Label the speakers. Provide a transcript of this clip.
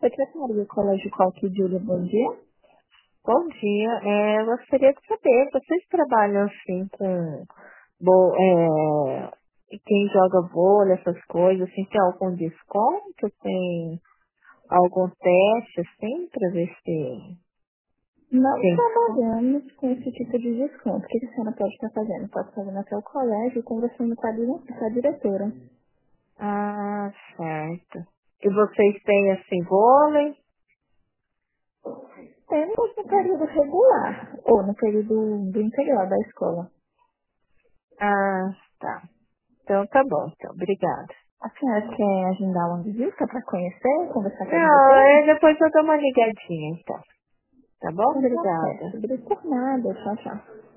Speaker 1: Secretaria do Colégio Coque Júlia, bom dia.
Speaker 2: Bom dia. Eu gostaria de saber, vocês trabalham assim com bo- é, quem joga vôlei, essas coisas, assim, tem algum desconto? Tem algum teste, assim, para ver se
Speaker 1: Não
Speaker 2: tem desconto?
Speaker 1: trabalhamos com esse tipo de desconto. O que a senhora pode estar fazendo? Pode fazer no seu colégio e conversando com a diretora.
Speaker 2: Ah, certo. E vocês têm, assim, vôlei?
Speaker 1: Temos no período regular, ou no período do integral da escola.
Speaker 2: Ah, tá. Então tá bom, então. Obrigada.
Speaker 1: A senhora quer agendar uma visita para conhecer, conversar com a
Speaker 2: Não,
Speaker 1: diretora?
Speaker 2: depois eu dou uma ligadinha, então. Tá bom?
Speaker 1: Então, tá
Speaker 2: Obrigada.
Speaker 1: certo. Obrigada por nada. Tchau, tchau.